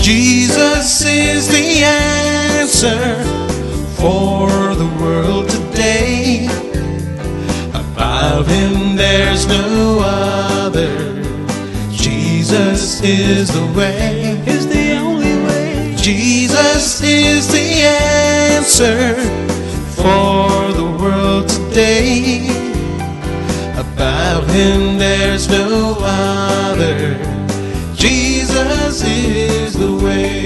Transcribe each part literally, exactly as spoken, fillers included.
Jesus is the answer for the world today. Above him there's no other. Jesus is the way, is the only way. Jesus is the answer for the world today. Above him there's no other. Jesus is the way.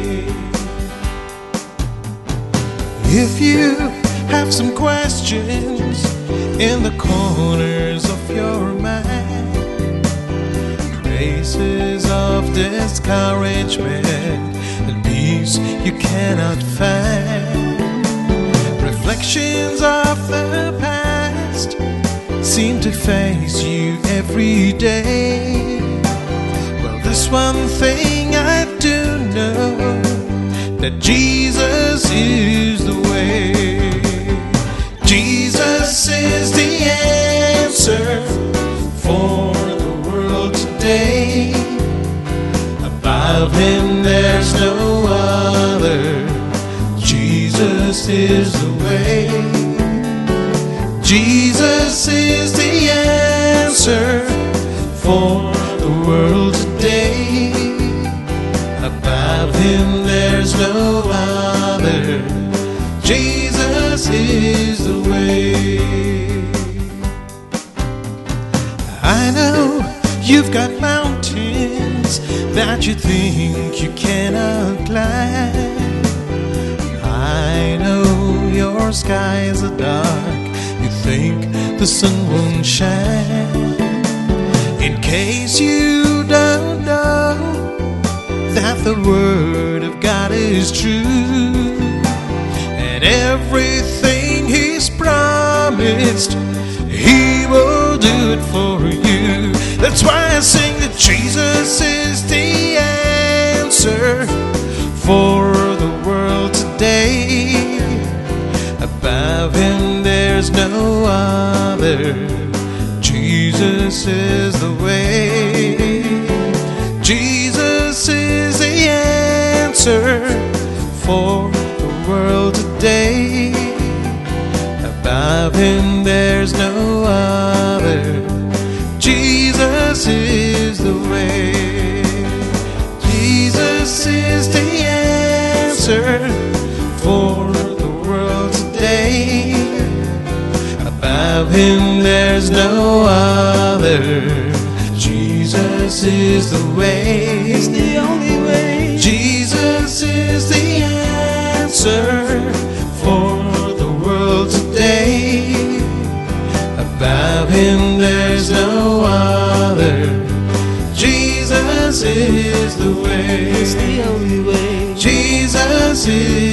If you have some questions in the corners of your mind, traces of discouragement and peace you cannot find, reflections of the past seem to face you every day. Well, this one thing I do know, that Jesus is the way. Jesus is the answer for the world today. Above him there's no other. Jesus is the way. Jesus is the answer for the world today. Above him there's no other. Jesus is the way. I know you've got mountains that you think you cannot climb. I know your skies are dark, you think the sun won't shine. In case you don't know that the word of God is true, and everything he's promised, he will do it for you. That's why I sing that Jesus is the answer for the world today. Above him there's no other. Jesus is the way. Jesus is the answer for the world today. Above him there's no other. Jesus is the way. Jesus is the answer for the world today. Above him there's no other. Jesus is the way, is the only way. Jesus is the answer for the world today. Above him there's no other. Jesus is the way, is the only way. Jesus is